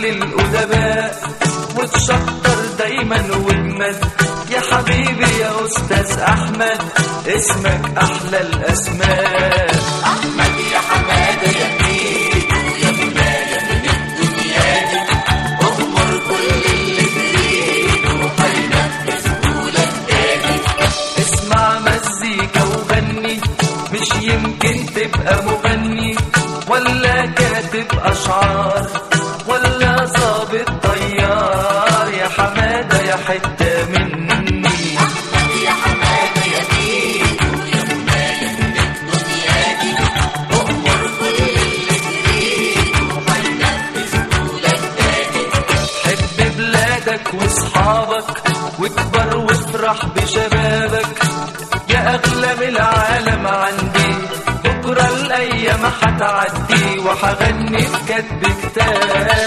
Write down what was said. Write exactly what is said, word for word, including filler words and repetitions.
كل الأدباء وتشطر دايما واجمد يا حبيبي يا أستاذ أحمد، اسمك أحلى الأسماء. أحمد يا حمادة يا ميدو يا منايا من الدنيا دي، أغمر كل اللي تريده هينفذ قولك تاني. اسمع مزيكا وغني، مش يمكن تبقى مغني ولا كاتب أشعار ولا ظابط طيار، يا حمادة يا حتة مني. أحمد يا حمادة يا ميدو يا منايا من الدنيا دي، أغمر كل اللي تريده هينفذ قولك تاني. حب بلادك واصحابك واكبر وافرح بشبابك، يا أغلى من العالم عندي، بكرة الأيام هتعدي وهغني بكتب كتاب.